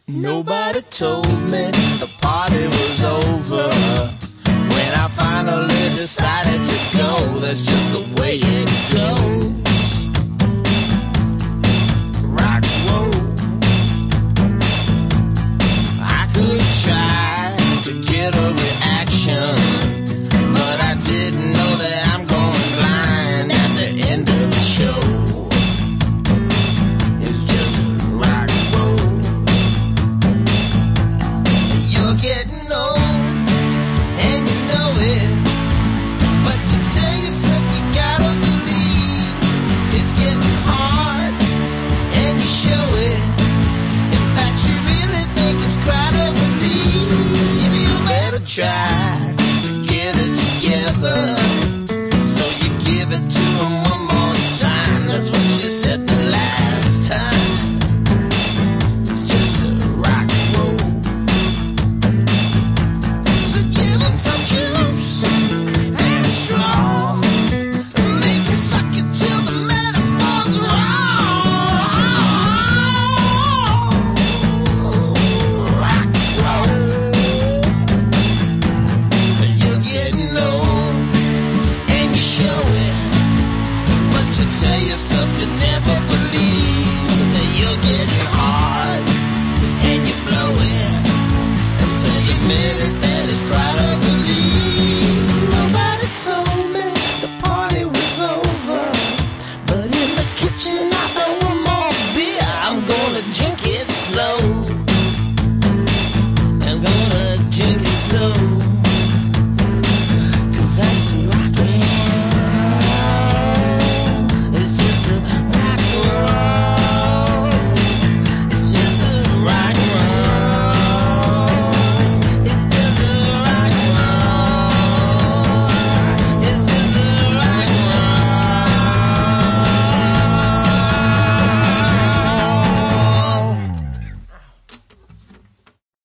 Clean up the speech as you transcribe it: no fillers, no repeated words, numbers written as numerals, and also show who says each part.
Speaker 1: Nobody told me the party was over. When I finally decided to go, that's just the way it goes. Rock and roll. I could try to get a reaction, but I didn't know that I'm going blind at the end of the show. It's just rock and roll. You're getting old, and you know it, but to tell yourself you gotta believe it's getting hard, and you show it. In fact, you really think it's quite a relief. You better try.